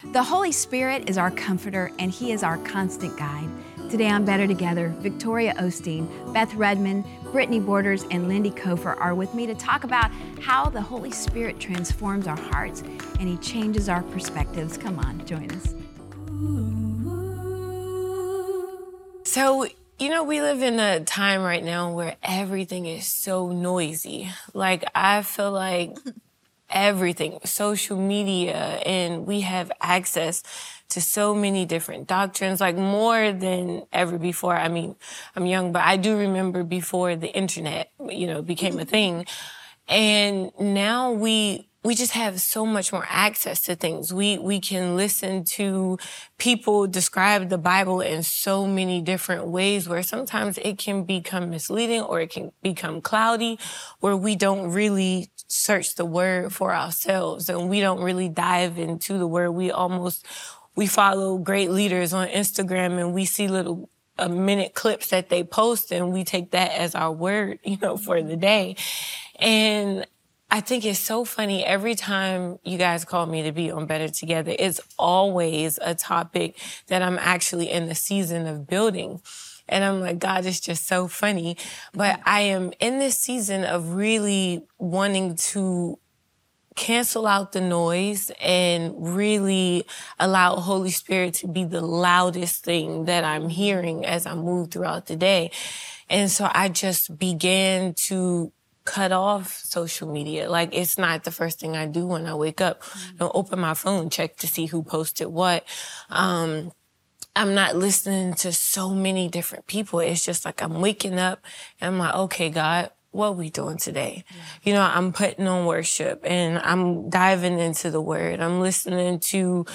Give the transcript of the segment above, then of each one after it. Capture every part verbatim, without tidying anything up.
The Holy Spirit is our comforter, and He is our constant guide. Today on Better Together, Victoria Osteen, Beth Redmond, Brittany Borders, and Lindy Kofer are with me to talk about how the Holy Spirit transforms our hearts and He changes our perspectives. Come on, join us. So, you know, we live in a time right now where everything is so noisy. Like, I feel like everything, social media, and we have access to so many different doctrines, like more than ever before. I mean, I'm young, but I do remember before the internet, you know, became a thing. And now we we just have so much more access to things. We we can listen to people describe the Bible in so many different ways where sometimes it can become misleading or it can become cloudy, where we don't really search the word for ourselves and we don't really dive into the word. We almost, we follow great leaders on Instagram and we see little a minute clips that they post and we take that as our word, you know, for the day. And I think it's so funny. Every time you guys call me to be on Better Together, it's always a topic that I'm actually in the season of building. And I'm like, God, it's just so funny. But I am in this season of really wanting to cancel out the noise and really allow Holy Spirit to be the loudest thing that I'm hearing as I move throughout the day. And so I just began to cut off social media. Like, it's not the first thing I do when I wake up. Mm-hmm. Don't open my phone, check to see who posted what. Um, I'm not listening to so many different people. It's just like I'm waking up and I'm like, okay, God, what are we doing today? Yeah. You know, I'm putting on worship and I'm diving into the word. I'm listening to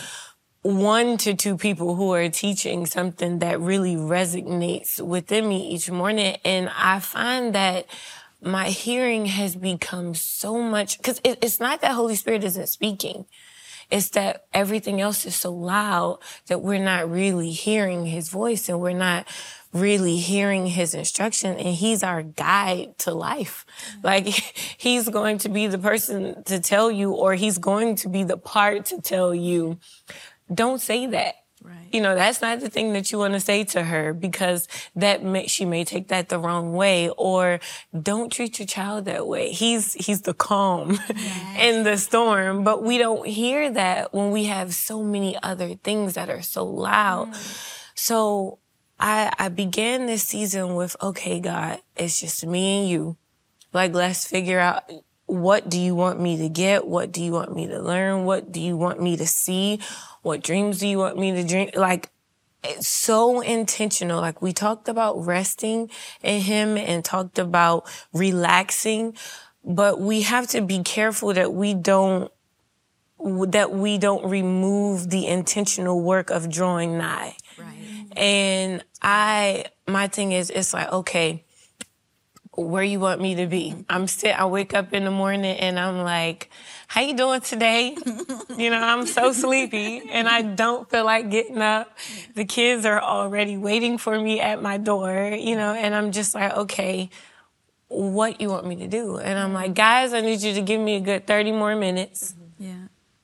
one to two people who are teaching something that really resonates within me each morning. And I find that my hearing has become so much, because it, it's not that Holy Spirit isn't speaking. It's that everything else is so loud that we're not really hearing His voice and we're not really hearing His instruction. And He's our guide to life. Mm-hmm. Like, He's going to be the person to tell you, or He's going to be the part to tell you, don't say that. Right. You know, that's not the thing that you want to say to her, because that may, she may take that the wrong way, or don't treat your child that way. He's, he's the calm yes. in the storm, but we don't hear that when we have so many other things that are so loud. Mm. So I, I began this season with, okay, God, it's just me and you. Like, let's figure out, what do you want me to get? What do you want me to learn? What do you want me to see? What dreams do you want me to dream? Like, it's so intentional. Like, we talked about resting in Him and talked about relaxing, but we have to be careful that we don't, that we don't remove the intentional work of drawing nigh. Right. And I, my thing is, it's like, okay, where you want me to be. I'm sit, I wake up in the morning and I'm like, how you doing today? You know, I'm so sleepy and I don't feel like getting up. The kids are already waiting for me at my door, you know, and I'm just like, okay, what you want me to do? And I'm like, guys, I need you to give me a good thirty more minutes. Yeah.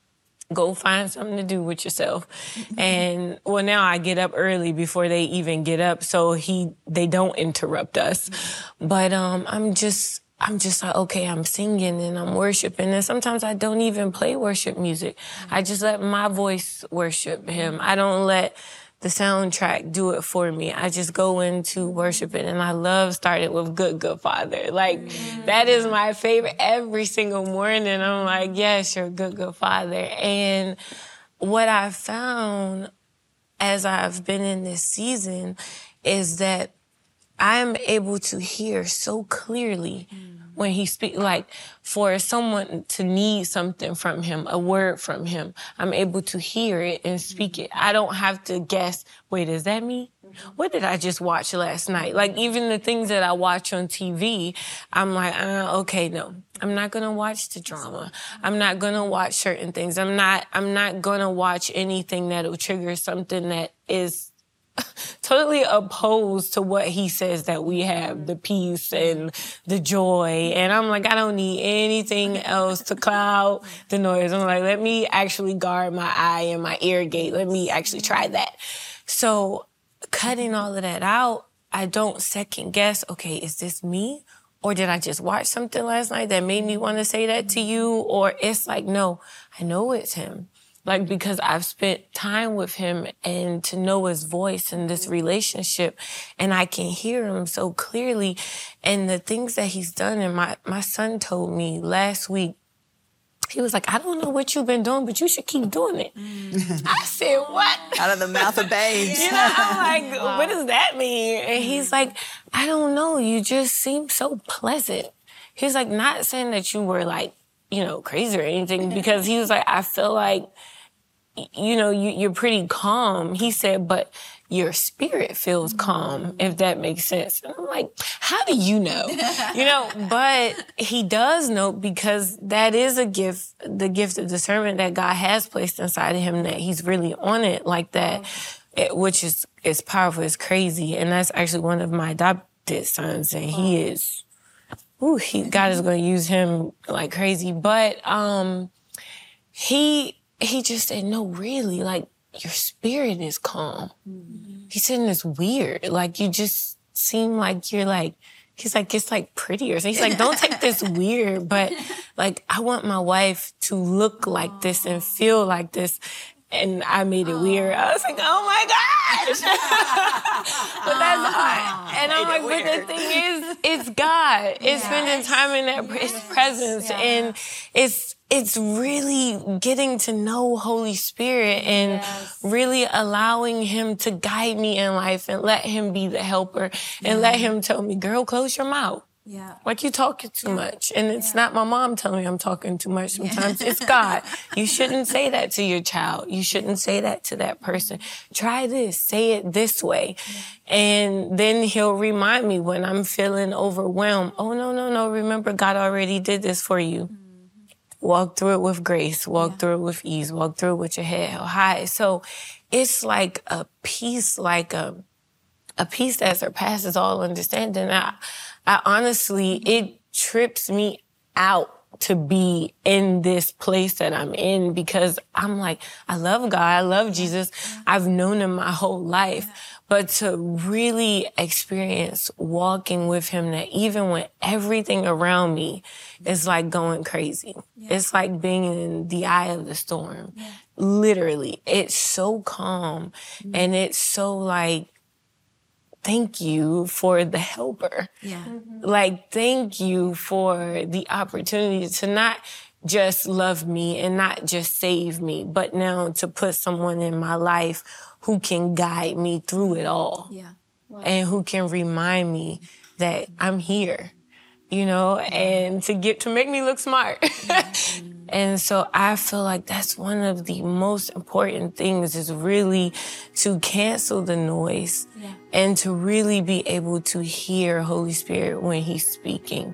Go find something to do with yourself. And, well, now I get up early before they even get up, so he, they don't interrupt us. But, um, I'm just, I'm just like, okay, I'm singing and I'm worshiping. And sometimes I don't even play worship music. I just let my voice worship Him. I don't let the soundtrack do it for me. I just go into worshiping, and I love starting with Good, Good Father. Like, mm-hmm. that is my favorite every single morning. I'm like, yes, you're a good, good Father. And what I found as I've been in this season is that I'm able to hear so clearly mm. when He speaks. Like, for someone to need something from Him, a word from Him, I'm able to hear it and speak it. I don't have to guess, wait, is that me? What did I just watch last night? Like, even the things that I watch on T V, I'm like, uh, okay, no, I'm not going to watch the drama. I'm not going to watch certain things. I'm not, I'm not going to watch anything that'll trigger something that is totally opposed to what he says that we have, the peace and the joy. And I'm like, I don't need anything else to cloud the noise. I'm like, let me actually guard my eye and my ear gate. Let me actually try that. So cutting all of that out, I don't second guess, okay, is this me? Or did I just watch something last night that made me want to say that to you? Or it's like, no, I know it's him. Like, because I've spent time with him and to know his voice in this relationship, and I can hear him so clearly. And the things that he's done, and my, my son told me last week, he was like, I don't know what you've been doing, but you should keep doing it. Mm. I said, what? Out of the mouth of babes. You know, I'm like, wow. What does that mean? And he's like, I don't know, you just seem so pleasant. He's like, not saying that you were like, you know, crazy or anything, because he was like, I feel like, you know, you, you're pretty calm. He said, but your spirit feels calm, if that makes sense. And I'm like, how do you know? You know, but he does know, because that is a gift, the gift of discernment that God has placed inside of him, that he's really on it like that, it, which is, is powerful, it's crazy. And that's actually one of my adopted sons, and he is, ooh, he, God is going to use him like crazy. But um, he... He just said, no, really, like, your spirit is calm. Mm-hmm. He said, it's weird. Like, you just seem like you're like, he's like, it's like prettier. So he's like, don't take this weird, but like, I want my wife to look like this and feel like this. And I made it weird. I was like, oh my gosh. But that's hard. And I'm like, but the thing is, it's God. It's yes. spending time in that yes. His presence. Yeah. And it's, it's really getting to know Holy Spirit and yes. really allowing him to guide me in life and let him be the helper and yeah. let him tell me, girl, close your mouth. Yeah. Like, you talking too much. And it's yeah. not my mom telling me I'm talking too much sometimes. Yeah. It's God. You shouldn't say that to your child. You shouldn't say that to that person. Try this. Say it this way. Yeah. And then he'll remind me when I'm feeling overwhelmed. Oh, no, no, no. Remember, God already did this for you. Mm-hmm. Walk through it with grace. Walk yeah. through it with ease. Walk through it with your head held high. So it's like a peace, like a, a peace that surpasses all understanding. I, I honestly, it trips me out to be in this place that I'm in, because I'm like, I love God, I love Jesus, I've known him my whole life. But to really experience walking with him, that even when everything around me is like going crazy, yeah. it's like being in the eye of the storm. Yeah. Literally, it's so calm mm-hmm. and it's so like, thank you for the helper. Yeah. Mm-hmm. Like, thank you for the opportunity to not just love me and not just save me, but now to put someone in my life who can guide me through it all. Yeah. Wow. And who can remind me that I'm here, you know, and to get to make me look smart. Mm-hmm. And so I feel like that's one of the most important things, is really to cancel the noise yeah. and to really be able to hear Holy Spirit when he's speaking.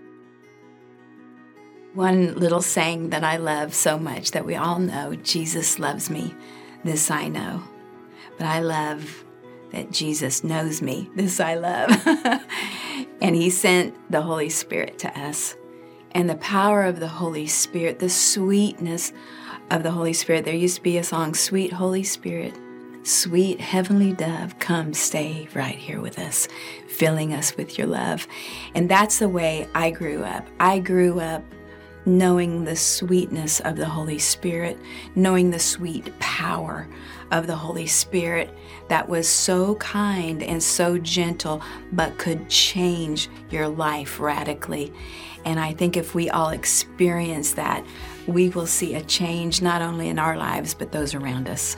One little saying that I love so much that we all know, Jesus loves me, this I know. But I love that Jesus knows me, this I love. And he sent the Holy Spirit to us. And the power of the Holy Spirit, the sweetness of the Holy Spirit. There used to be a song, Sweet Holy Spirit, sweet heavenly dove, come stay right here with us, filling us with your love. And that's the way I grew up. I grew up knowing the sweetness of the Holy Spirit, knowing the sweet power of the Holy Spirit that was so kind and so gentle, but could change your life radically. And I think if we all experience that, we will see a change not only in our lives, but those around us.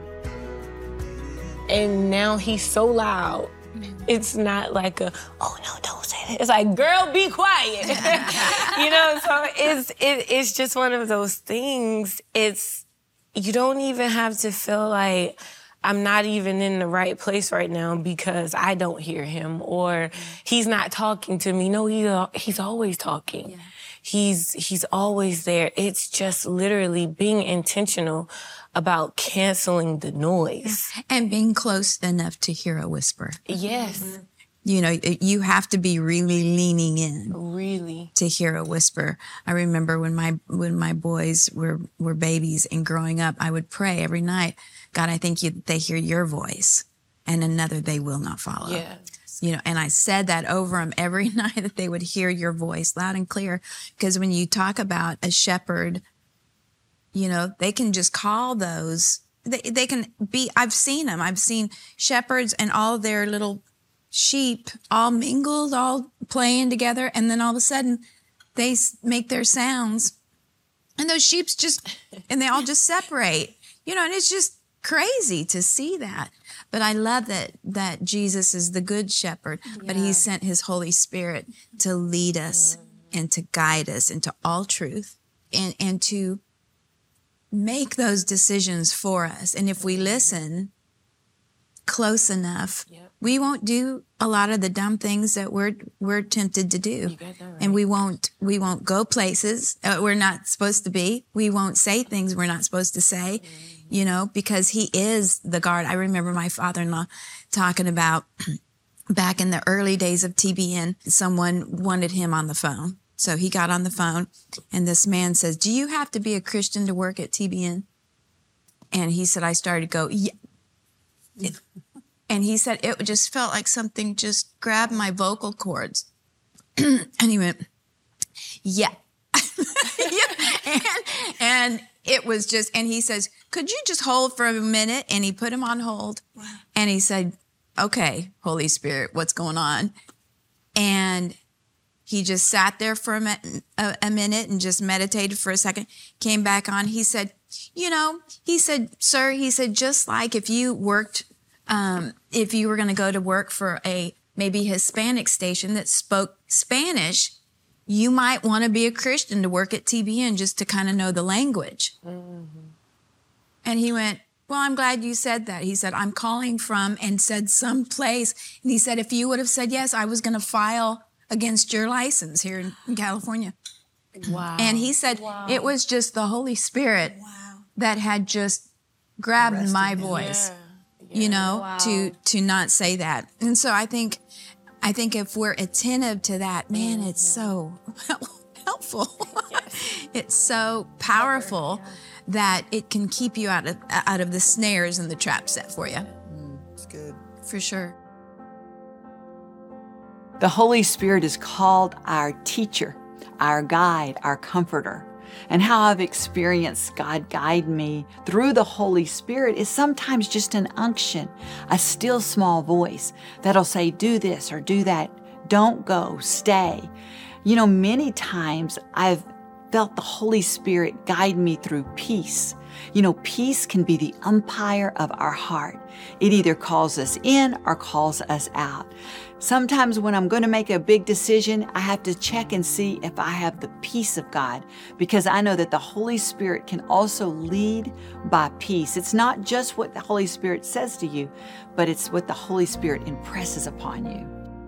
And now he's so loud. It's not like a, oh no, don't say that. It's like, girl, be quiet. You know, so it's it, it's just one of those things. It's, you don't even have to feel like I'm not even in the right place right now because I don't hear him, or he's not talking to me. No, he, he's always talking. Yeah. He's, he's always there. It's just literally being intentional about canceling the noise. And being close enough to hear a whisper. Yes. You know, you have to be really leaning in. Really. To hear a whisper. I remember when my when my boys were, were babies and growing up, I would pray every night, God, I think you, they hear your voice, and another they will not follow. Yeah. You know, and I said that over them every night, that they would hear your voice loud and clear. Because when you talk about a shepherd, you know, they can just call those, they, they can be, I've seen them. I've seen shepherds and all their little sheep all mingled, all playing together. And then all of a sudden they make their sounds and those sheep just, and they all just separate, you know, and it's just crazy to see that. But I love that that Jesus is the good shepherd, yeah. but he sent his Holy Spirit to lead us mm. and to guide us into all truth and, and to make those decisions for us. And if we listen close enough, yep. we won't do a lot of the dumb things that we're we're tempted to do. You got that right. And we won't we won't go places uh, we're not supposed to be. We won't say things we're not supposed to say. Mm. You know, because he is the guard. I remember my father-in-law talking about back in the early days of T B N, someone wanted him on the phone. So he got on the phone and this man says, do you have to be a Christian to work at T B N? And he said, I started to go, yeah. It, and he said, it just felt like something just grabbed my vocal cords. And he went, yeah. yeah. And, and it was just, and he says, could you just hold for a minute? And he put him on hold. Wow. And he said, okay, Holy Spirit, what's going on? And he just sat there for a, mi- a, a minute and just meditated for a second, came back on. He said, you know, he said, sir, he said, just like if you worked, um, if you were going to go to work for a maybe Hispanic station that spoke Spanish, you might want to be a Christian to work at T B N just to kind of know the language. Mm-hmm. And he went, well, I'm glad you said that. He said, I'm calling from, and said some place. And he said, if you would have said yes, I was going to file against your license here in, in California. Wow. And he said, wow. It was just the Holy Spirit wow. that had just grabbed Arrested my voice, yeah. Yeah. you know, wow. to, to not say that. And so I think, I think if we're attentive to that, man, it's so helpful. Yes. It's so powerful yeah. that it can keep you out of out of the snares and the traps set for you. Mm, it's good. For sure. The Holy Spirit is called our teacher, our guide, our comforter. And how I've experienced God guide me through the Holy Spirit is sometimes just an unction, a still small voice that'll say, do this or do that. Don't go, stay. You know, many times I've felt the Holy Spirit guide me through peace. You know, peace can be the umpire of our heart. It either calls us in or calls us out. Sometimes when I'm going to make a big decision, I have to check and see if I have the peace of God, because I know that the Holy Spirit can also lead by peace. It's not just what the Holy Spirit says to you, but it's what the Holy Spirit impresses upon you.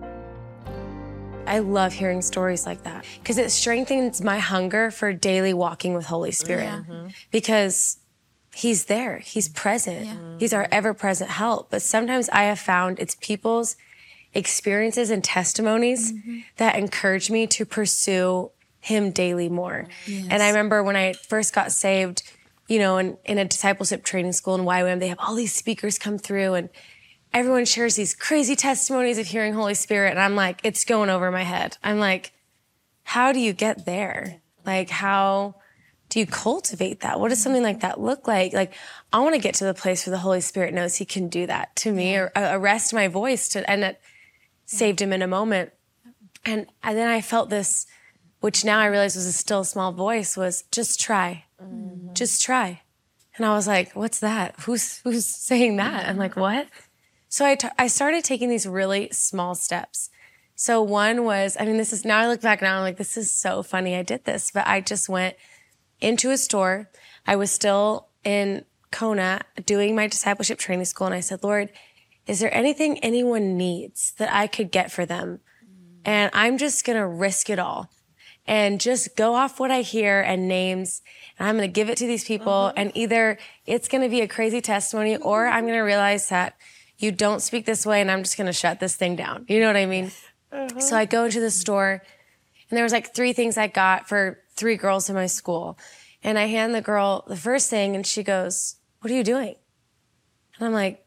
I love hearing stories like that because it strengthens my hunger for daily walking with Holy Spirit yeah. mm-hmm. because He's there. He's present. Yeah. He's our ever-present help. But sometimes I have found it's people's experiences and testimonies mm-hmm. that encourage me to pursue Him daily more. Yes. And I remember when I first got saved, you know, in, in a discipleship training school in Y W A M, they have all these speakers come through and everyone shares these crazy testimonies of hearing Holy Spirit. And I'm like, it's going over my head. I'm like, how do you get there? Like, how do you cultivate that? What does something like that look like? Like, I want to get to the place where the Holy Spirit knows He can do that to me or uh, arrest my voice to, and it yeah. saved Him in a moment. And, and then I felt this, which now I realize was a still small voice, was just try, mm-hmm. just try. And I was like, what's that? Who's, who's saying that? I'm like, what? So I, t- I started taking these really small steps. So one was, I mean, this is, now I look back now, I'm like, this is so funny I did this, but I just went into a store. I was still in Kona doing my discipleship training school. And I said, Lord, is there anything anyone needs that I could get for them? And I'm just going to risk it all. and just go off what I hear and names. And I'm going to give it to these people. Uh-huh. And either it's going to be a crazy testimony or I'm going to realize that you don't speak this way and I'm just going to shut this thing down. You know what I mean? Uh-huh. So I go into the store and there was like three things I got for three girls in my school. And I hand the girl the first thing and she goes, "What are you doing?" And I'm like,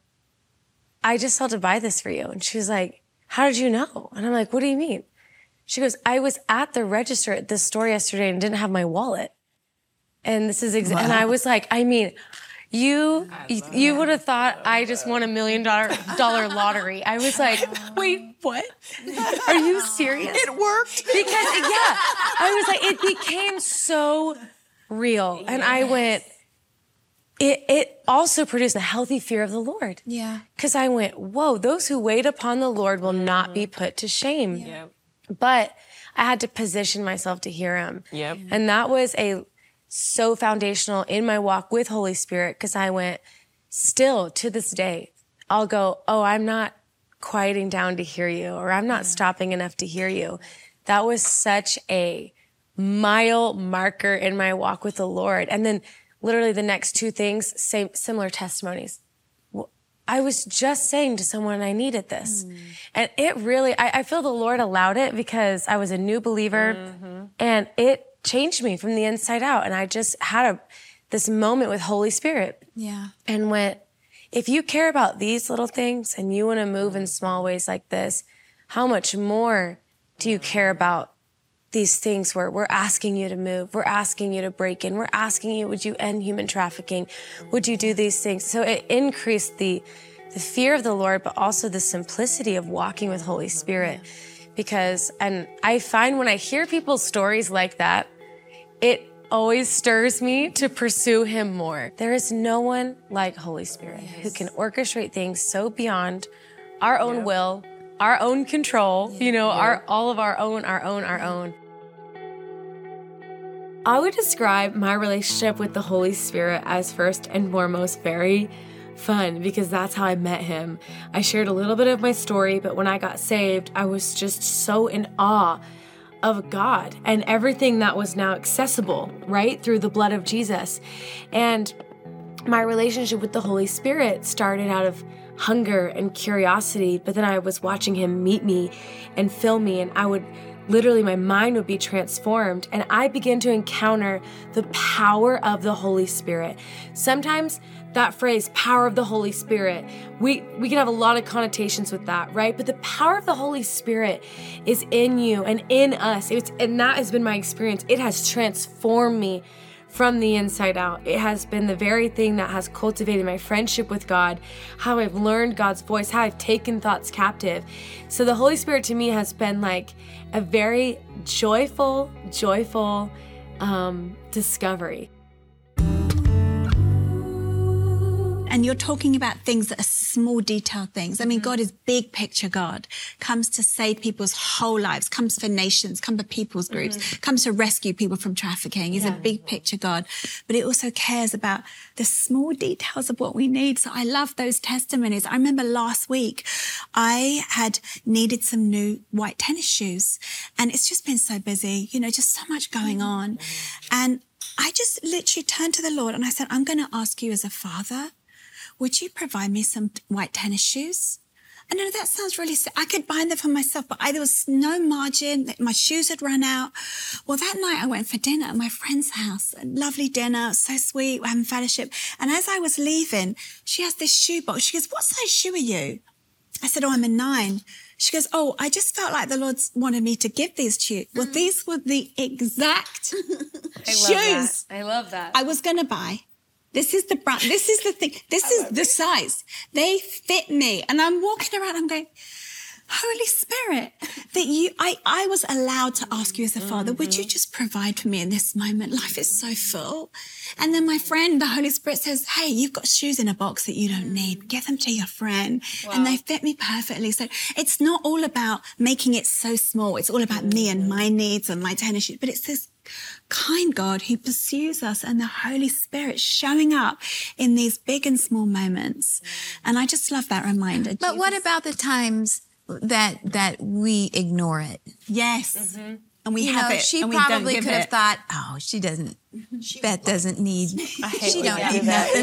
"I just had to buy this for you." And she's like, "How did you know?" And I'm like, "What do you mean?" She goes, "I was at the register at this store yesterday and didn't have my wallet." And this is, exa- wow. And I was like, I mean, you, you, you would have thought I just won a million dollar, dollar lottery. I was like, wait, what? Are you serious? It worked. Because, yeah, I was like, it became so real. Yes. And I went, it, it also produced a healthy fear of the Lord. Yeah. Because I went, whoa, those who wait upon the Lord will not be put to shame. Yeah. But I had to position myself to hear him. Yep. And that was a so foundational in my walk with Holy Spirit, because I went, still to this day, I'll go, oh, I'm not quieting down to hear you, or I'm not yeah. stopping enough to hear you. That was such a mile marker in my walk with the Lord. And then literally the next two things, same, similar testimonies. I was just saying to someone I needed this. Mm. And it really, I, I feel the Lord allowed it because I was a new believer mm-hmm. and it changed me from the inside out. And I just had a, this moment with Holy Spirit. Yeah. And went, if you care about these little things and you want to move in small ways like this, how much more do you care about these things where we're asking you to move, we're asking you to break in, we're asking you, would you end human trafficking? Would you do these things? So it increased the, the fear of the Lord, but also the simplicity of walking with Holy Spirit. Because, and I find when I hear people's stories like that, it always stirs me to pursue him more. There is no one like Holy Spirit yes. who can orchestrate things so beyond our own yep. will, our own control, yeah. you know, yeah. our all of our own, our own, our own. I would describe my relationship with the Holy Spirit as first and foremost very fun, because that's how I met him. I shared a little bit of my story, but when I got saved, I was just so in awe of God and everything that was now accessible, right, through the blood of Jesus. And my relationship with the Holy Spirit started out of hunger and curiosity, but then I was watching him meet me and fill me, and I would literally, my mind would be transformed, and I began to encounter the power of the Holy Spirit. Sometimes that phrase, power of the Holy Spirit, we, we can have a lot of connotations with that, right? But the power of the Holy Spirit is in you and in us. It's, and that has been my experience. It has transformed me from the inside out. It has been the very thing that has cultivated my friendship with God, how I've learned God's voice, how I've taken thoughts captive. So the Holy Spirit to me has been like a very joyful, joyful um, discovery. And you're talking about things that are small detailed things. I mean, God is big picture God, comes to save people's whole lives, comes for nations, comes for people's groups, mm-hmm. comes to rescue people from trafficking. He's yeah. a big picture God, but he also cares about the small details of what we need. So I love those testimonies. I remember last week I had needed some new white tennis shoes, and it's just been so busy, you know, just so much going on. And I just literally turned to the Lord and I said, I'm going to ask you as a father, would you provide me some white tennis shoes? I know that sounds really sick. I could buy them for myself, but I, there was no margin. My shoes had run out. Well, that night I went for dinner at my friend's house. A lovely dinner, so sweet, we're having fellowship. And as I was leaving, she has this shoe box. She goes, what size shoe are you? I said, oh, I'm a nine. She goes, oh, I just felt like the Lord wanted me to give these to you. Well, these were the exact I shoes love that. I love that. I was going to buy. This is the brand. This is the thing. This is the size. They fit me. And I'm walking around, I'm going, Holy Spirit, that you, I, I was allowed to ask you as a father, mm-hmm. would you just provide for me in this moment? Life is so full. And then my friend, the Holy Spirit says, hey, you've got shoes in a box that you don't need. Give them to your friend. Wow. And they fit me perfectly. So it's not all about making it so small. It's all about mm-hmm. me and my needs and my tennis shoes. But it's this kind God who pursues us, and the Holy Spirit showing up in these big and small moments. And I just love that reminder. But Jesus. What about the times that that we ignore it? Yes. Mm-hmm. and we you have know, it. she and we don't probably give could have it. thought, oh, she doesn't, Beth doesn't need, she when don't you need do that.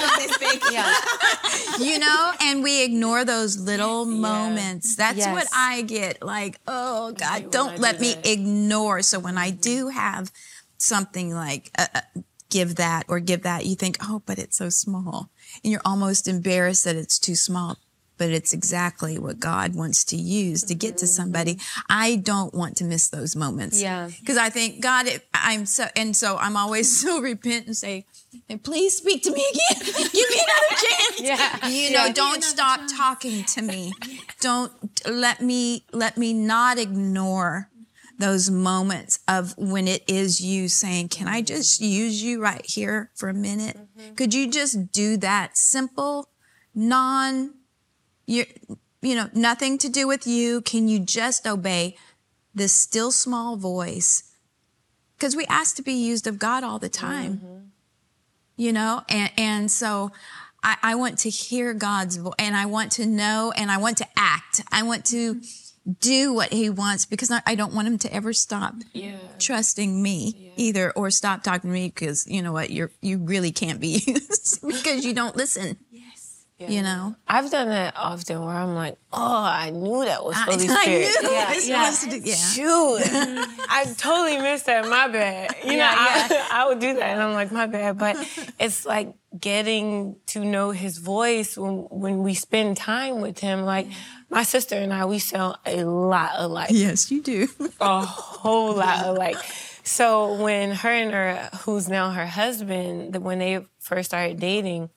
nothing. You know, and we ignore those little moments. That's Yes. what I get. Like, oh God, hate when don't I let do me that. ignore. So when I do have something like uh, uh, give that or give that, you think, oh, but it's so small. And you're almost embarrassed that it's too small. But it's exactly what God wants to use to get to somebody. I don't want to miss those moments. Yeah. Because I think, God, it, I'm so, and so I'm always so repent and say, and please speak to me again. Give me another chance. Yeah. You know, don't stop talking to me. Don't let me, let me not ignore those moments of when it is you saying, can I just use you right here for a minute? Could you just do that simple, non, you you know, nothing to do with you. Can you just obey this still small voice? Because we ask to be used of God all the time, mm-hmm. you know? And, and so I, I want to hear God's voice, and I want to know, and I want to act. I want to do what he wants, because I, I don't want him to ever stop Yeah. trusting me yeah. either, or stop talking to me, because you know what, you're, you really can't be used because you don't listen. Yeah. You know, I've done that often where I'm like, oh, I knew that was Holy I, Spirit. I knew yeah, this yeah. was to do- yeah. Shoot, I totally missed that. My bad. You know, Yeah, I, I would do that, and I'm like, my bad. But it's like getting to know his voice when when we spend time with him. Like my sister and I, we sound a lot alike. Yes, you do. A whole lot alike. So when her and her, who's now her husband, when they first started dating.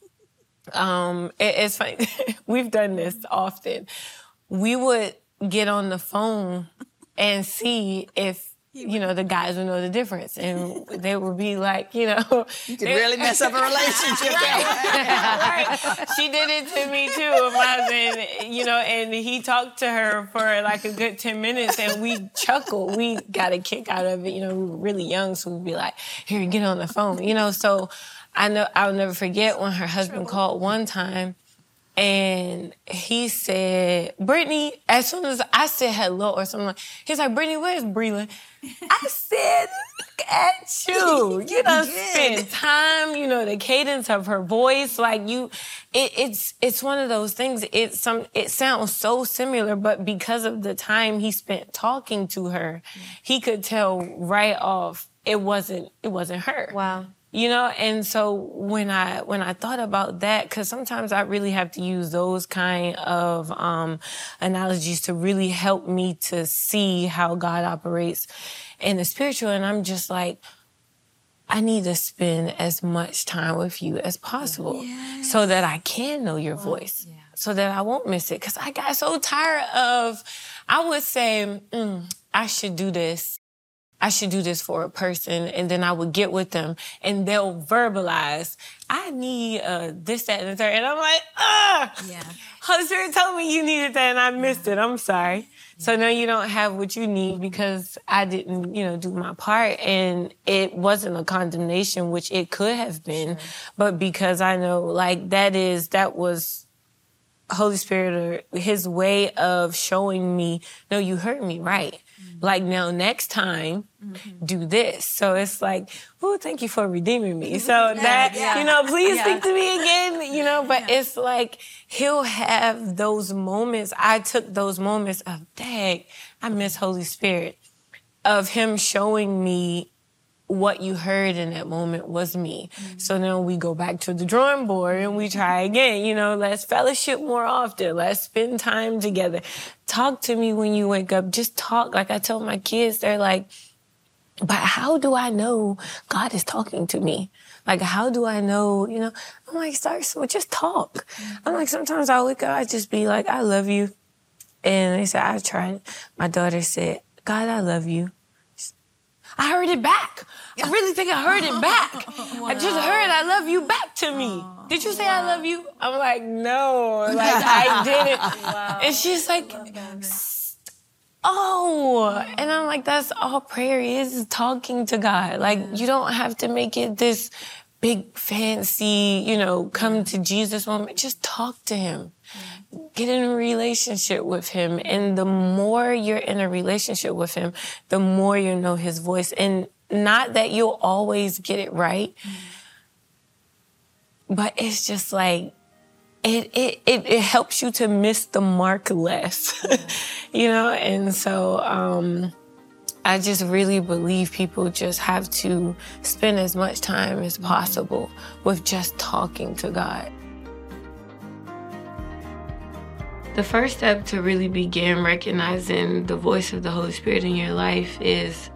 Um, it, it's funny. We've done this often. We would get on the phone and see if, you know, the guys would know the difference. And they would be like, you know. You could really mess up a relationship. Right. She did it to me too, my husband, you know, and he talked to her for like a good ten minutes, and we chuckled. We got a kick out of it. You know, we were really young, so we'd be like, here, get on the phone, you know, so I know I'll never forget when her husband called one time, and he said, Brittany, as soon as I said hello or something, like, he's like, Brittany, where's Breland? I said, look at you. You done spent time, you know, the cadence of her voice, like you, it, it's it's one of those things, it, some, it sounds so similar, but because of the time he spent talking to her, he could tell right off it wasn't, it wasn't her. Wow. You know, and so when I when I thought about that, because sometimes I really have to use those kind of um, analogies to really help me to see how God operates in the spiritual, and I'm just like, I need to spend as much time with you as possible yes. so that I can know your voice, yeah. so that I won't miss it. Because I got so tired of, I would say, mm, I should do this. I should do this for a person, and then I would get with them, and they'll verbalize, I need uh, this, that, and the third. And I'm like, ah! Yeah. Holy Spirit told me you needed that, and I missed yeah. it. I'm sorry. Yeah. So now you don't have what you need because I didn't, you know, do my part. And it wasn't a condemnation, which it could have been, sure. but because I know, like, that is, that was Holy Spirit, or his way of showing me, no, you heard me right. Like, now, next time, mm-hmm. do this. So it's like, oh, thank you for redeeming me. So that, yeah. you know, please yeah. speak to me again, you know, but yeah. it's like, he'll have those moments. I took those moments of, dang, I miss Holy Spirit, of him showing me what you heard in that moment was me. Mm-hmm. So now we go back to the drawing board and we try again. You know, let's fellowship more often. Let's spend time together. Talk to me when you wake up. Just talk. Like I tell my kids, they're like, but how do I know God is talking to me? Like, how do I know, you know? I'm like, start small, just talk. Mm-hmm. I'm like, sometimes I wake up, I just be like, I love you. And they said, I tried. My daughter said, God, I love you. I heard it back. I really think I heard it back. Wow. I just heard I love you back to me. Did you say wow. I love you? I'm like, no, like I didn't. Wow. And she's like, oh. And I'm like, that's all prayer is, is talking to God. Like, yeah. you don't have to make it this big, fancy, you know, come to Jesus moment. Just talk to him. Yeah. get in a relationship with him. And the more you're in a relationship with him, the more you know his voice. And not that you'll always get it right, but it's just like, it it it, it helps you to miss the mark less, you know? And so um, I just really believe people just have to spend as much time as possible with just talking to God. The first step to really begin recognizing the voice of the Holy Spirit in your life is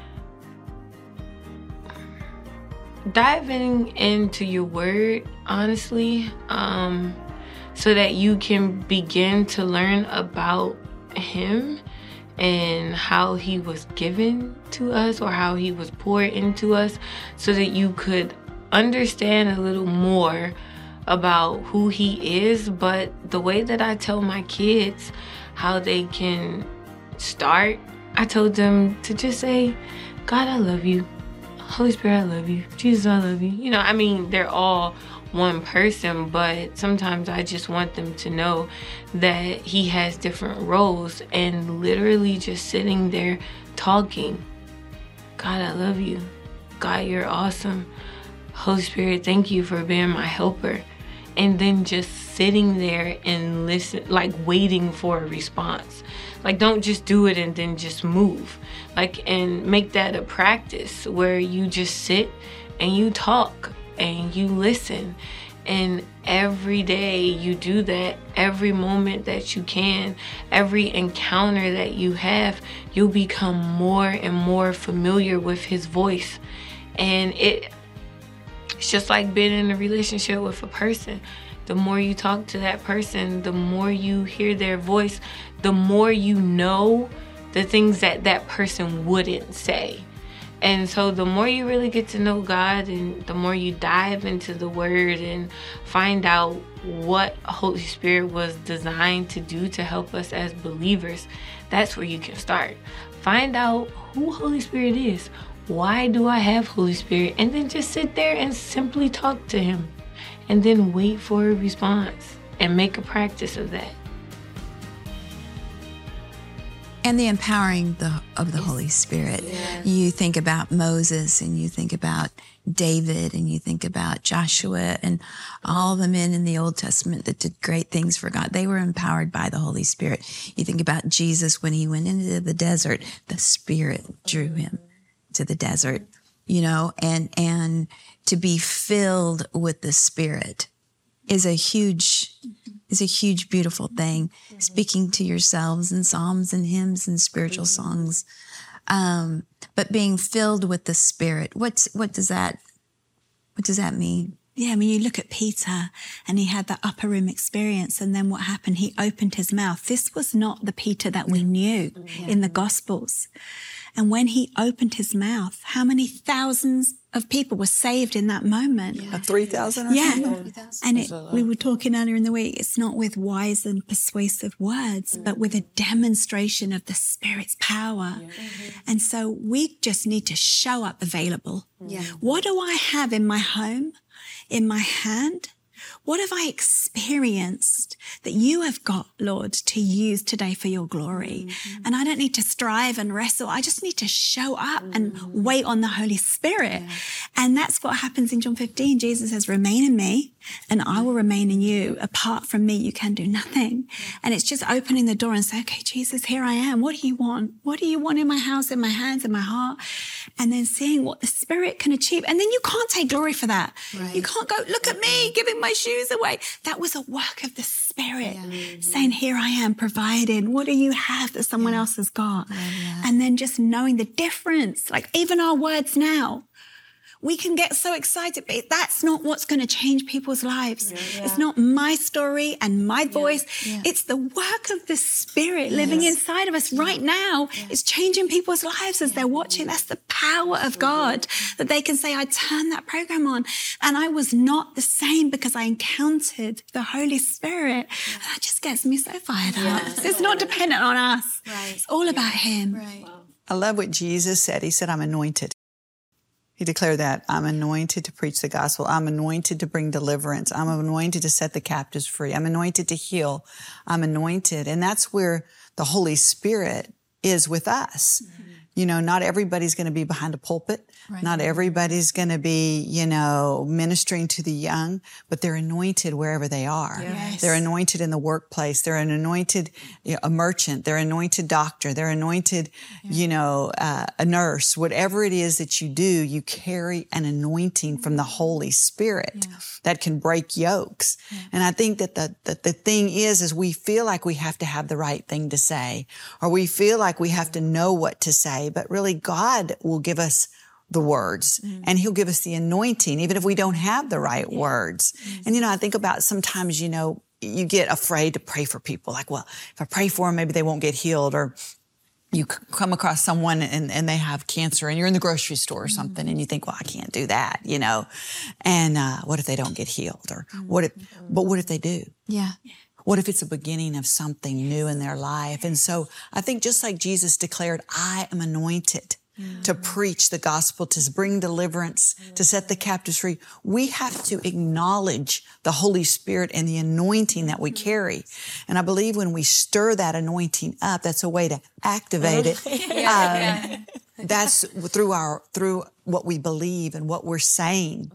diving into your word, honestly, um, so that you can begin to learn about him and how he was given to us or how he was poured into us, so that you could understand a little more about who he is. But the way that I tell my kids how they can start, I told them to just say, God, I love you. Holy Spirit, I love you. Jesus, I love you. You know, I mean, they're all one person, but sometimes I just want them to know that he has different roles, and literally just sitting there talking. God, I love you. God, you're awesome. Holy Spirit, thank you for being my helper. And then just sitting there and listen, like waiting for a response. Like, don't just do it and then just move. Like, and make that a practice where you just sit and you talk and you listen. And every day you do that, every moment that you can, every encounter that you have, you'll become more and more familiar with his voice. And it it's just like being in a relationship with a person. The more you talk to that person, the more you hear their voice, the more you know the things that that person wouldn't say. And so the more you really get to know God, and the more you dive into the word and find out what Holy Spirit was designed to do to help us as believers, that's where you can start. Find out who Holy Spirit is. Why do I have Holy Spirit? And then just sit there and simply talk to him. And then wait for a response and make a practice of that. And the empowering the, of the Holy Spirit. Yes. You think about Moses, and you think about David, and you think about Joshua, and all the men in the Old Testament that did great things for God. They were empowered by the Holy Spirit. You think about Jesus when he went into the desert, the Spirit drew him to the desert, you know, and, and to be filled with the Spirit is a huge, is a huge, beautiful thing. Mm-hmm. Speaking to yourselves in psalms and hymns and spiritual mm-hmm. songs. Um, but being filled with the Spirit, what's, what does that, what does that mean? Yeah, I mean, you look at Peter, and he had that upper room experience, and then what happened? He opened his mouth. This was not the Peter that we knew yeah. in the Gospels. And when he opened his mouth, how many thousands of people were saved in that moment? Yeah. three thousand? Yeah. And it, we were talking earlier in the week, it's not with wise and persuasive words, mm-hmm. but with a demonstration of the Spirit's power. Yeah. Mm-hmm. And so we just need to show up available. Yeah. What do I have in my home, in my hand? What have I experienced that you have got, Lord, to use today for your glory? Mm-hmm. And I don't need to strive and wrestle. I just need to show up mm-hmm. and wait on the Holy Spirit. Yeah. And that's what happens in John fifteen. Jesus says, remain in me and I will remain in you. Apart from me, you can do nothing. Yeah. And it's just opening the door and say, okay, Jesus, here I am. What do you want? What do you want in my house, in my hands, in my heart? And then seeing what the Spirit can achieve. And then you can't take glory for that. Right. You can't go, look at me, giving my shoes away. That was a work of the Spirit, yeah. saying, here I am, providing. What do you have that someone yeah. else has got? Yeah, yeah. And then just knowing the difference, like even our words now. We can get so excited, but that's not what's going to change people's lives. Yeah, yeah. It's not my story and my voice. Yeah, yeah. It's the work of the Spirit yes. living inside of us right now. Yeah. It's changing people's lives as yeah. they're watching. That's the power of God, that they can say, I turned that program on and I was not the same because I encountered the Holy Spirit. Yeah. And that just gets me so fired yeah. up. It's not dependent on us. Right. It's all about him. Right. I love what Jesus said. He said, I'm anointed. He declared that I'm anointed to preach the gospel. I'm anointed to bring deliverance. I'm anointed to set the captives free. I'm anointed to heal. I'm anointed. And that's where the Holy Spirit is with us. Mm-hmm. You know, not everybody's going to be behind a pulpit. Right. Not everybody's going to be, you know, ministering to the young, but they're anointed wherever they are. Yes. They're anointed in the workplace. They're an anointed, you know, a merchant. They're anointed doctor. They're anointed, yeah. you know, uh, a nurse. Whatever it is that you do, you carry an anointing from the Holy Spirit yeah. that can break yokes. Yeah. And I think that the, the, the thing is, is we feel like we have to have the right thing to say, or we feel like we have to know what to say, but really God will give us the words mm-hmm. and he'll give us the anointing, even if we don't have the right yeah. words. Mm-hmm. And, you know, I think about sometimes, you know, you get afraid to pray for people. Like, well, if I pray for them, maybe they won't get healed. Or you come across someone and, and they have cancer and you're in the grocery store or something mm-hmm. and you think, well, I can't do that, you know. And uh, what if they don't get healed? Or mm-hmm. what if, but what if they do? Yeah. What if it's a beginning of something new in their life? And so I think just like Jesus declared, I am anointed mm-hmm. to preach the gospel, to bring deliverance, mm-hmm. to set the captives free. We have to acknowledge the Holy Spirit and the anointing that we carry. And I believe when we stir that anointing up, that's a way to activate it. yeah, um, yeah. That's through our, through what we believe and what we're saying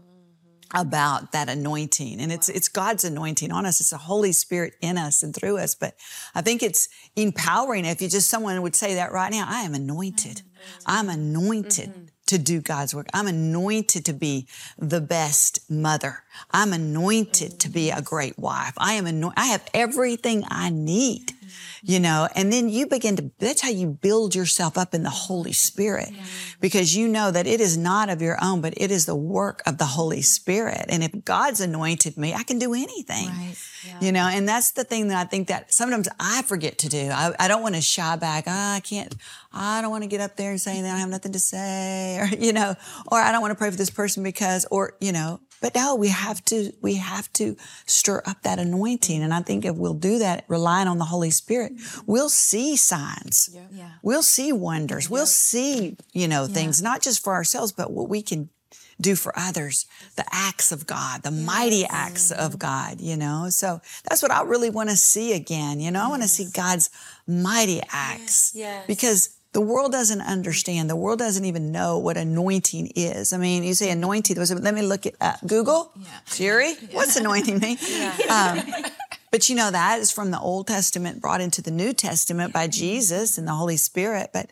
about that anointing. And it's, it's God's anointing on us. It's the Holy Spirit in us and through us. But I think it's empowering if you just, someone would say that right now, I am anointed. I'm anointed mm-hmm. to do God's work. I'm anointed to be the best mother. I'm anointed mm-hmm. to be a great wife. I am anointed. I have everything I need. You know, and then you begin to, that's how you build yourself up in the Holy Spirit, because you know that it is not of your own, but it is the work of the Holy Spirit. And if God's anointed me, I can do anything, right. yeah. you know, and that's the thing that I think that sometimes I forget to do. I, I don't want to shy back. Oh, I can't, I don't want to get up there and say that I have nothing to say, or, you know, or I don't want to pray for this person because, or, you know, but no, we have to, we have to stir up that anointing. And I think if we'll do that, relying on the Holy Spirit, we'll see signs. Yeah. Yeah. We'll see wonders. Yeah. We'll see, you know, things, yeah. not just for ourselves, but what we can do for others, the acts of God, the yes. mighty acts mm-hmm. of God, you know. So that's what I really want to see again. You know, I want to see God's mighty acts yes. Yes. because the world doesn't understand. The world doesn't even know what anointing is. I mean, you say anointing. Let me look it up. Google, yeah. Siri, yeah. what's anointing mean? Yeah. Um, but you know, that is from the Old Testament brought into the New Testament by Jesus and the Holy Spirit. But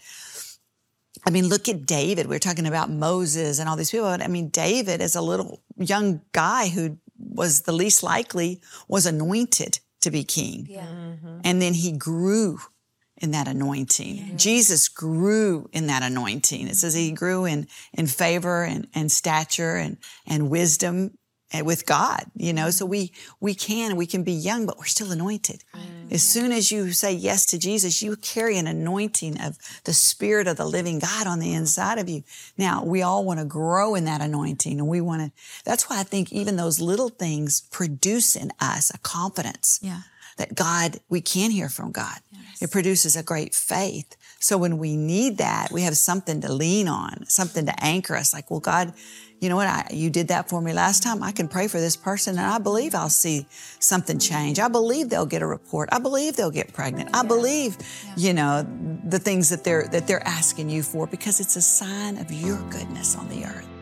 I mean, look at David. We're talking about Moses and all these people. I mean, David is a little young guy who was the least likely was anointed to be king. Yeah. Mm-hmm. And then he grew in that anointing. Yeah. Jesus grew in that anointing. It says he grew in, in favor and, and stature and, and wisdom and with God, you know, so we, we can, we can be young, but we're still anointed. Mm. As soon as you say yes to Jesus, you carry an anointing of the Spirit of the living God on the inside of you. Now, we all want to grow in that anointing, and we want to, that's why I think even those little things produce in us a confidence. Yeah. That God, we can hear from God. Yes. It produces a great faith. So when we need that, we have something to lean on, something to anchor us. Like, well, God, you know what? I, you did that for me last time. I can pray for this person, and I believe I'll see something change. I believe they'll get a report. I believe they'll get pregnant. I believe, you know, the things that they're that they're asking you for, because it's a sign of your goodness on the earth.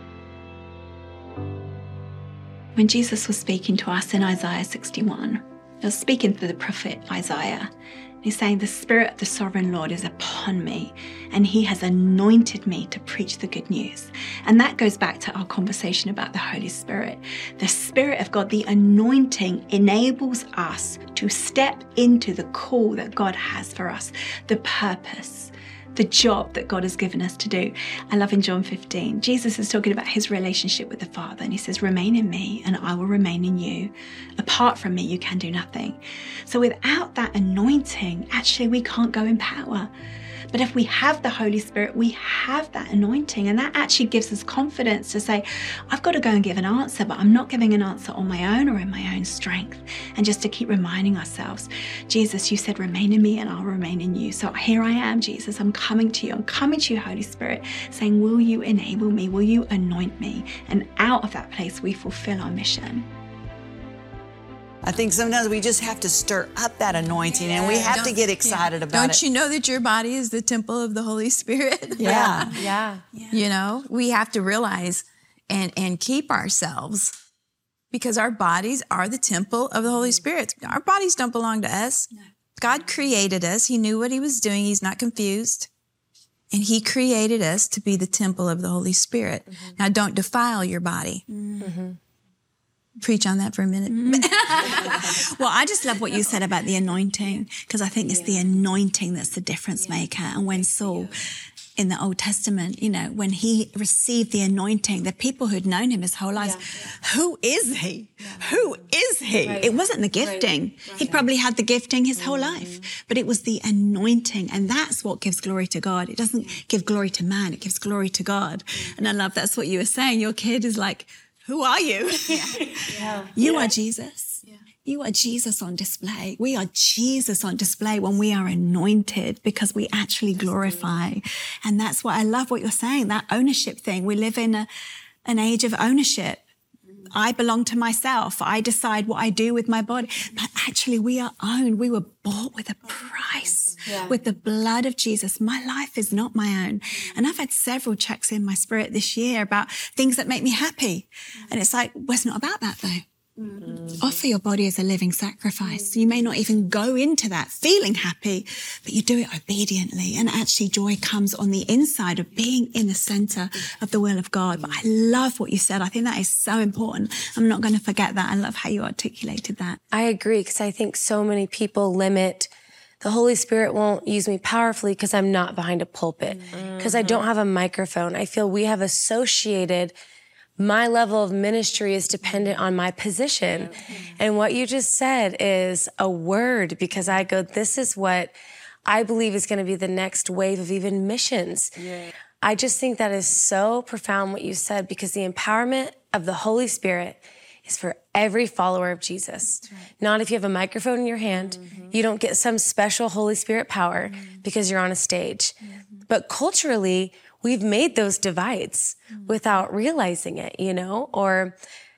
When Jesus was speaking to us in Isaiah sixty-one, he was speaking through the prophet Isaiah. He's saying, the Spirit of the Sovereign Lord is upon me, and he has anointed me to preach the good news. And that goes back to our conversation about the Holy Spirit. The Spirit of God, the anointing, enables us to step into the call that God has for us, the purpose, the job that God has given us to do. I love in John fifteen, Jesus is talking about his relationship with the Father, and he says, remain in me and I will remain in you. Apart from me, you can do nothing. So without that anointing, actually we can't go in power. But if we have the Holy Spirit, we have that anointing, and that actually gives us confidence to say, I've got to go and give an answer, but I'm not giving an answer on my own or in my own strength. And just to keep reminding ourselves, Jesus, you said, remain in me and I'll remain in you. So here I am, Jesus, I'm coming to you. I'm coming to you, Holy Spirit, saying, will you enable me? Will you anoint me? And out of that place, we fulfill our mission. I think sometimes we just have to stir up that anointing, and we have Don't- to get excited yeah. about Don't it. you know that your body is the temple of the Holy Spirit? Yeah. Yeah. You know, we have to realize and, and keep ourselves, because our bodies are the temple of the Holy Spirit. Our bodies don't belong to us. God created us. He knew what he was doing. He's not confused. And he created us to be the temple of the Holy Spirit. Mm-hmm. Now, don't defile your body. Mm-hmm. Preach on that for a minute. Well, I just love what you said about the anointing, because I think it's yeah. the anointing that's the difference yeah. maker. And when Saul, in the Old Testament, you know, when he received the anointing, the people who'd known him his whole lives, yeah. who is he? Yeah. Who is he? Right. It wasn't the gifting. Right. Right. He probably had the gifting his mm-hmm. whole life, but it was the anointing. And that's what gives glory to God. It doesn't give glory to man. It gives glory to God. Mm-hmm. And I love that's what you were saying. Your kid is like, who are you? Yeah. Yeah. You yeah. are Jesus. Yeah. You are Jesus on display. We are Jesus on display when we are anointed, because we actually glorify. And that's what I love what you're saying, that ownership thing. We live in a, an age of ownership. I belong to myself. I decide what I do with my body. But actually, we are owned. We were bought with a price, yeah. with the blood of Jesus. My life is not my own. And I've had several checks in my spirit this year about things that make me happy. And it's like, well, it's not about that, though. Mm-hmm. Offer your body as a living sacrifice. You may not even go into that feeling happy, but you do it obediently. And actually joy comes on the inside of being in the center of the will of God. But I love what you said. I think that is so important. I'm not going to forget that. I love how you articulated that. I agree, because I think so many people limit the Holy Spirit won't use me powerfully because I'm not behind a pulpit, because mm-hmm. I don't have a microphone. I feel we have associated my level of ministry is dependent on my position. And what you just said is a word, because I go, this is what I believe is going to be the next wave of even missions. Yeah. I just think that is so profound what you said, because the empowerment of the Holy Spirit is for every follower of Jesus. Right. Not if you have a microphone in your hand, mm-hmm. you don't get some special Holy Spirit power mm-hmm. because you're on a stage. Mm-hmm. But culturally, we've made those divides mm-hmm. without realizing it, you know, or,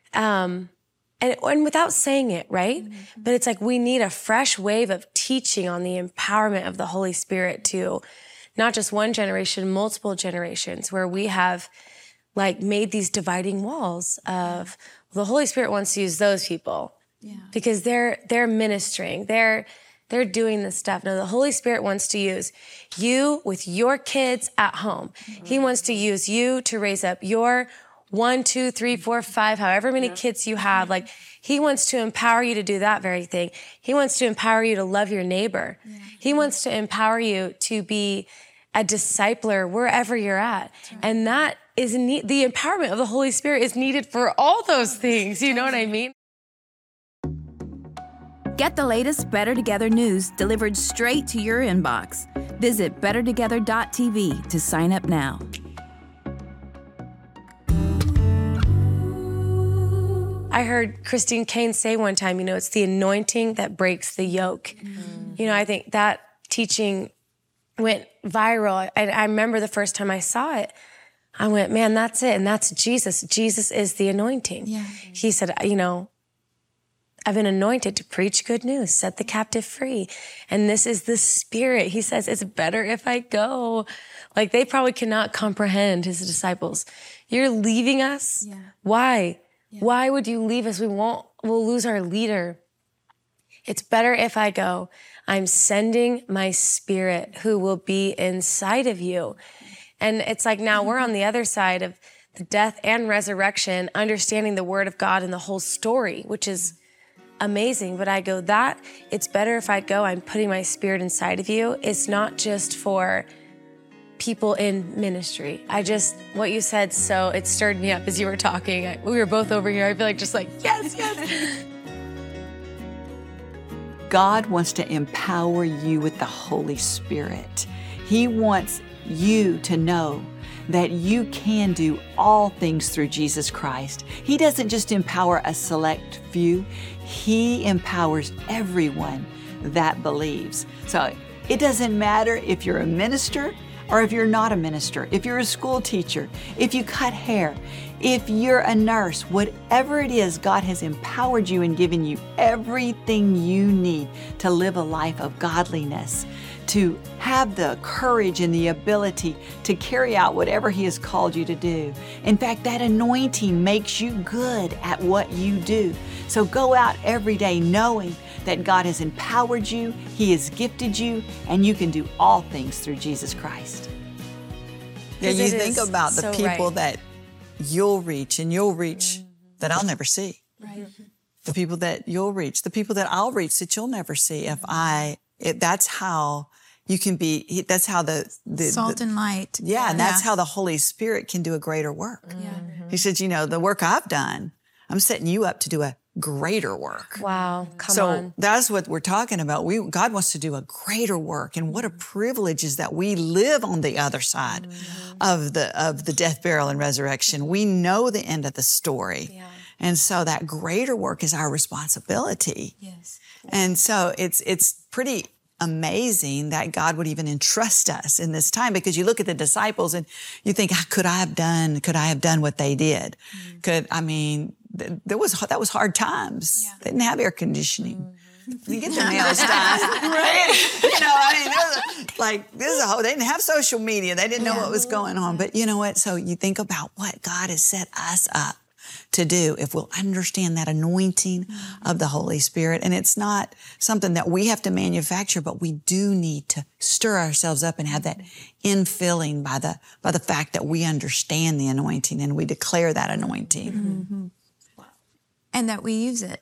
um, and, and without saying it, right? Mm-hmm. But it's like we need a fresh wave of teaching on the empowerment of the Holy Spirit to not just one generation, multiple generations, where we have like made these dividing walls of well, the Holy Spirit wants to use those people yeah. because they're they're ministering, they're They're doing this stuff. Now, the Holy Spirit wants to use you with your kids at home. Mm-hmm. He wants to use you to raise up your one, two, three, four, five, however many yeah. kids you have. Like, he wants to empower you to do that very thing. He wants to empower you to love your neighbor. Yeah. He wants to empower you to be a discipler wherever you're at. Right. And that is ne- the empowerment of the Holy Spirit is needed for all those things. You know what I mean? Get the latest Better Together news delivered straight to your inbox. Visit better together dot t v to sign up now. I heard Christine Caine say one time, you know, it's the anointing that breaks the yoke. Mm-hmm. You know, I think that teaching went viral. I, I remember the first time I saw it, I went, man, that's it. And that's Jesus. Jesus is the anointing. Yeah. He said, you know, I've been anointed to preach good news, set the captive free. And this is the Spirit. He says, it's better if I go. Like, they probably cannot comprehend, his disciples. You're leaving us? Yeah. Why? Yeah. Why would you leave us? We won't, we'll lose our leader. It's better if I go. I'm sending my Spirit who will be inside of you. And it's like now we're on the other side of the death and resurrection, understanding the Word of God and the whole story, which is amazing. But I go, that it's better if I go. I'm putting my Spirit inside of you. It's not just for people in ministry. I just, what you said, so it stirred me up as you were talking. I, we were both over here. I feel like just like, yes, yes. God wants to empower you with the Holy Spirit. He wants you to know that you can do all things through Jesus Christ. He doesn't just empower a select few, He empowers everyone that believes. So it doesn't matter if you're a minister or if you're not a minister, if you're a school teacher, if you cut hair, if you're a nurse, whatever it is, God has empowered you and given you everything you need to live a life of godliness, to have the courage and the ability to carry out whatever He has called you to do. In fact, that anointing makes you good at what you do. So go out every day knowing that God has empowered you, He has gifted you, and you can do all things through Jesus Christ. Yeah, you think about the so people right. that you'll reach and you'll reach mm-hmm. that I'll never see. Right. The people that you'll reach, the people that I'll reach that you'll never see. If I, it, that's how you can be, that's how the, the Salt the, and light. Yeah, and that's Yeah. how the Holy Spirit can do a greater work. Yeah. He said, you know, the work I've done, I'm setting you up to do a greater work. Wow, come so on. that's what we're talking about. We God wants to do a greater work, and what a privilege is that we live on the other side mm-hmm. of the of the death, burial, and resurrection. We know the end of the story, Yeah. and so that greater work is our responsibility. Yes. And so it's it's pretty amazing that God would even entrust us in this time, because you look at the disciples and you think, could I have done? Could I have done what they did? Mm-hmm. Could I mean? There was that was hard times. Yeah. They didn't have air conditioning. Mm-hmm. You get their nails done, right? You know, I mean, there's a, like this is a whole. They didn't have social media. They didn't know yeah. what was going on. But you know what? So you think about what God has set us up to do if we'll understand that anointing mm-hmm. of the Holy Spirit. And it's not something that we have to manufacture, but we do need to stir ourselves up and have that infilling by the by the fact that we understand the anointing and we declare that anointing. Mm-hmm. And that we use it.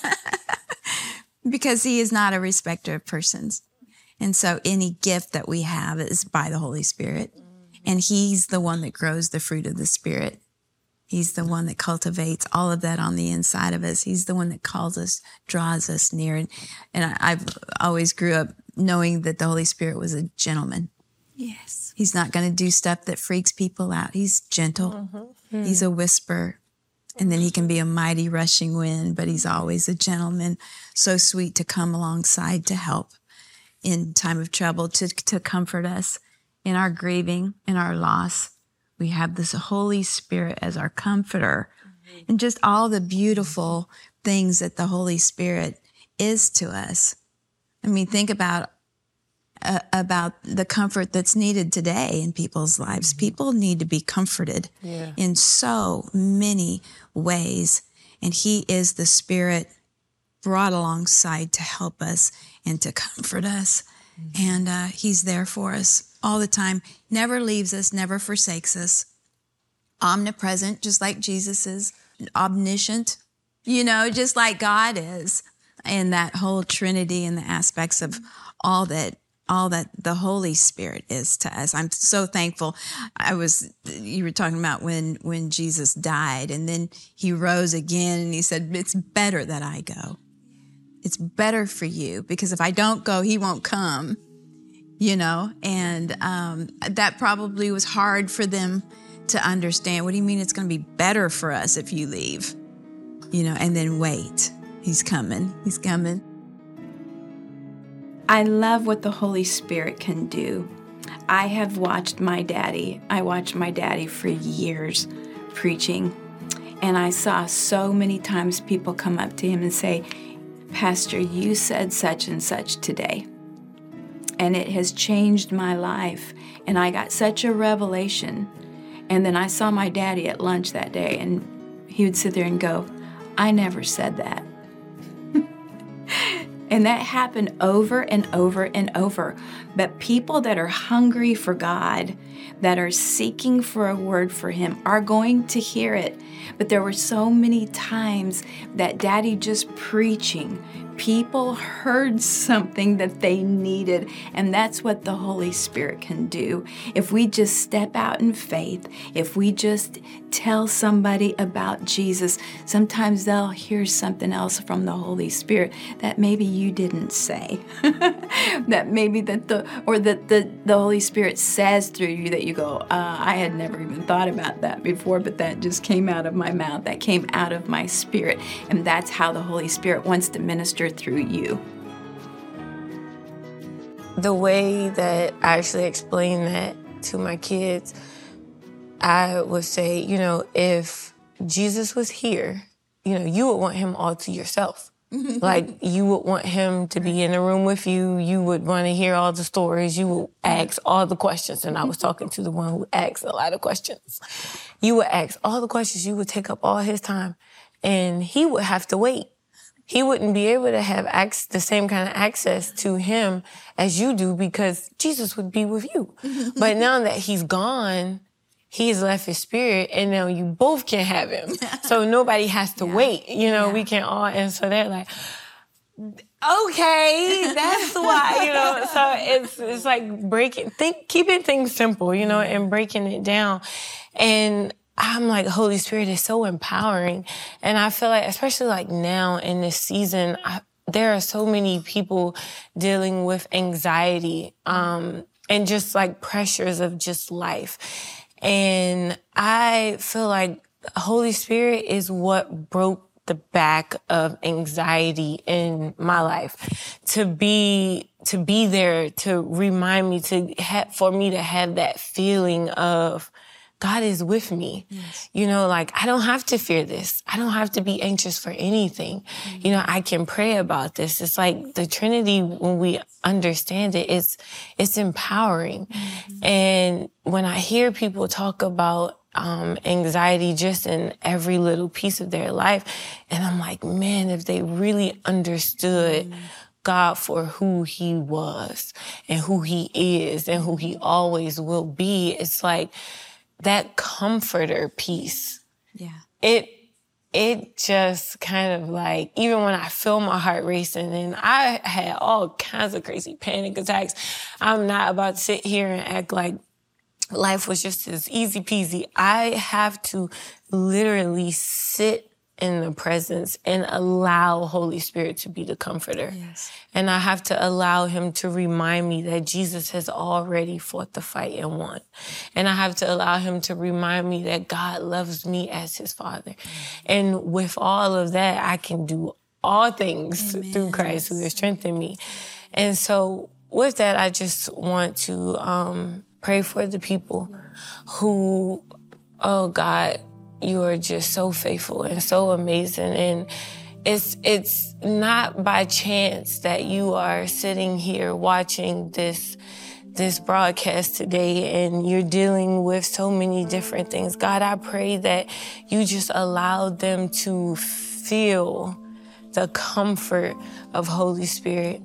Because He is not a respecter of persons. And so any gift that we have is by the Holy Spirit. And He's the one that grows the fruit of the Spirit. He's the one that cultivates all of that on the inside of us. He's the one that calls us, draws us near. And, and I, I've always grew up knowing that the Holy Spirit was a gentleman. Yes. He's not going to do stuff that freaks people out. He's gentle. Mm-hmm. He's a whisperer. And then He can be a mighty rushing wind, but He's always a gentleman, so sweet to come alongside to help in time of trouble, to, to comfort us in our grieving, in our loss. We have this Holy Spirit as our comforter, mm-hmm. and just all the beautiful things that the Holy Spirit is to us. I mean, think about Uh, about the comfort that's needed today in people's lives. Mm-hmm. People need to be comforted yeah. in so many ways. And He is the Spirit brought alongside to help us and to comfort us. Mm-hmm. And uh, He's there for us all the time. Never leaves us, never forsakes us. Omnipresent, just like Jesus is. Omniscient, you know, just like God is. And that whole Trinity and the aspects of all that all that the Holy Spirit is to us. I'm so thankful. I was, you were talking about when, when Jesus died and then He rose again and He said, it's better that I go. It's better for you, because if I don't go, He won't come, you know? And um, that probably was hard for them to understand. What do you mean it's going to be better for us if you leave? You know, and then wait, He's coming, He's coming. I love what the Holy Spirit can do. I have watched my daddy. I watched my daddy for years preaching. And I saw so many times people come up to him and say, Pastor, you said such and such today. And it has changed my life. And I got such a revelation. And then I saw my daddy at lunch that day, and he would sit there and go, I never said that. And that happened over and over and over. But people that are hungry for God, that are seeking for a word for Him, are going to hear it. But there were so many times that Daddy just preaching, people heard something that they needed. And that's what the Holy Spirit can do. If we just step out in faith, if we just tell somebody about Jesus, sometimes they'll hear something else from the Holy Spirit that maybe you didn't say. That maybe that the, or that the, the Holy Spirit says through you that you go, uh, I had never even thought about that before, but that just came out of my mouth. That came out of my spirit. And that's how the Holy Spirit wants to minister through you. The way that I actually explain that to my kids, I would say, you know, if Jesus was here, you know, you would want him all to yourself. Like, you would want him to be in a room with you. You would want to hear all the stories. You would ask all the questions. And I was talking to the one who asked a lot of questions. You would ask all the questions. You would take up all his time. And he would have to wait. He wouldn't be able to have ac- the same kind of access to him as you do because Jesus would be with you. But now that he's gone, he has left his spirit, and now you both can have him. So nobody has to yeah. wait. You know, yeah. we can all, and so they're like, okay, that's why, you know. So it's it's like breaking, think, keeping things simple, you know, and breaking it down. And I'm like, Holy Spirit is so empowering. And I feel like, especially like now in this season, I, there are so many people dealing with anxiety um, and just like pressures of just life. And I feel like Holy Spirit is what broke the back of anxiety in my life. To be, to be there, to remind me, to have, for me to have that feeling of God is with me. Yes. You know, like, I don't have to fear this. I don't have to be anxious for anything. Mm-hmm. You know, I can pray about this. It's like the Trinity, when we understand it, it's, it's empowering. Mm-hmm. And when I hear people talk about um, anxiety just in every little piece of their life, and I'm like, man, if they really understood mm-hmm. God for who he was and who he is and who he always will be, it's like, that comforter piece, yeah, it it just kind of like, even when I feel my heart racing, and I had all kinds of crazy panic attacks, I'm not about to sit here and act like life was just as easy peasy. I have to literally sit in the presence and allow Holy Spirit to be the comforter. Yes. And I have to allow him to remind me that Jesus has already fought the fight and won. And I have to allow him to remind me that God loves me as his Father. Mm-hmm. And with all of that, I can do all things Amen. Through Christ who has strengthened me. And so with that, I just want to um, pray for the people who, oh God, you are just so faithful and so amazing. And it's it's not by chance that you are sitting here watching this this broadcast today and you're dealing with so many different things. God, I pray that you just allow them to feel the comfort of Holy Spirit,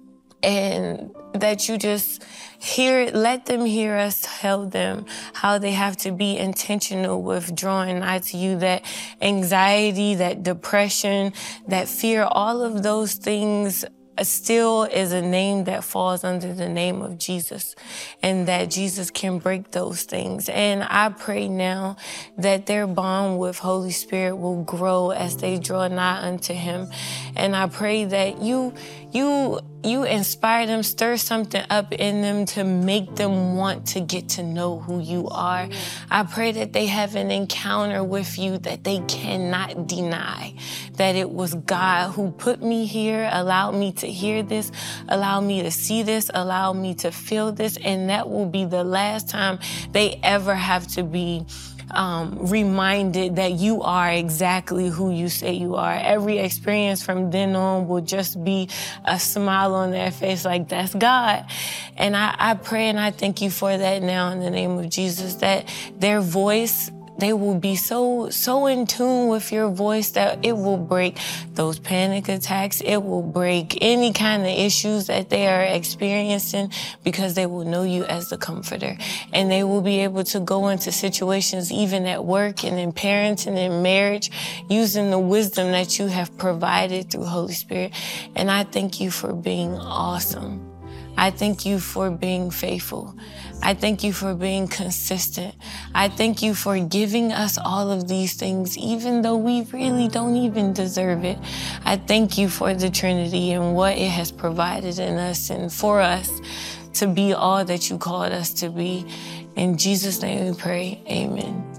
and that you just hear, let them hear us tell them how they have to be intentional with drawing nigh to you, that anxiety, that depression, that fear, all of those things still is a name that falls under the name of Jesus, and that Jesus can break those things. And I pray now that their bond with Holy Spirit will grow as they draw nigh unto him. And I pray that you, you, you inspire them, stir something up in them to make them want to get to know who you are. I pray that they have an encounter with you that they cannot deny, that it was God who put me here, allowed me to hear this, allow me to see this, allow me to feel this, and that will be the last time they ever have to be um, reminded that you are exactly who you say you are. Every experience from then on will just be a smile on their face like, that's God. And I, I pray and I thank you for that now in the name of Jesus, that their voice, they will be so, so in tune with your voice that it will break those panic attacks. It will break any kind of issues that they are experiencing, because they will know you as the comforter. And they will be able to go into situations, even at work and in parenting and marriage, using the wisdom that you have provided through Holy Spirit. And I thank you for being awesome. I thank you for being faithful. I thank you for being consistent. I thank you for giving us all of these things, even though we really don't even deserve it. I thank you for the Trinity and what it has provided in us and for us to be all that you called us to be. In Jesus' name we pray, amen.